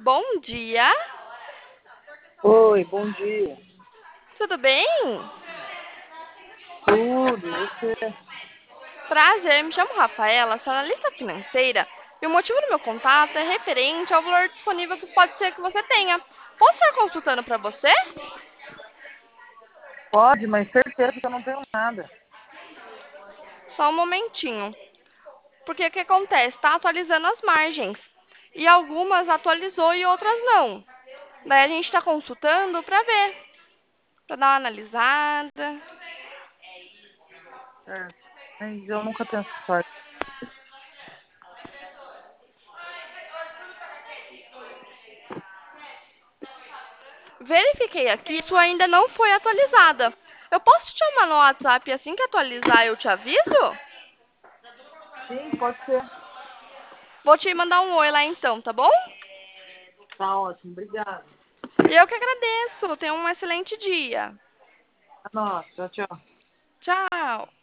Bom dia, Oi, bom dia. tudo bem? Tudo, você? Prazer, me chamo Rafaela, sou analista financeira e o motivo do meu contato é referente ao valor disponível que pode ser que você tenha. Posso estar consultando para você? Pode, mas certeza que eu não tenho nada. Só um momentinho. Porque o que acontece? Está atualizando as margens. E algumas atualizou e outras não. Daí a gente está consultando para ver, para dar uma analisada. Certo. Mas eu nunca tenho essa sorte. Verifiquei aqui, isso ainda não foi atualizada. Eu posso te chamar no WhatsApp assim que atualizar eu te aviso? Sim, pode ser. Vou te mandar um oi lá então, tá bom? Tá ótimo, obrigado. E eu que agradeço. Tenha um excelente dia. Nossa, tchau, tchau. Tchau.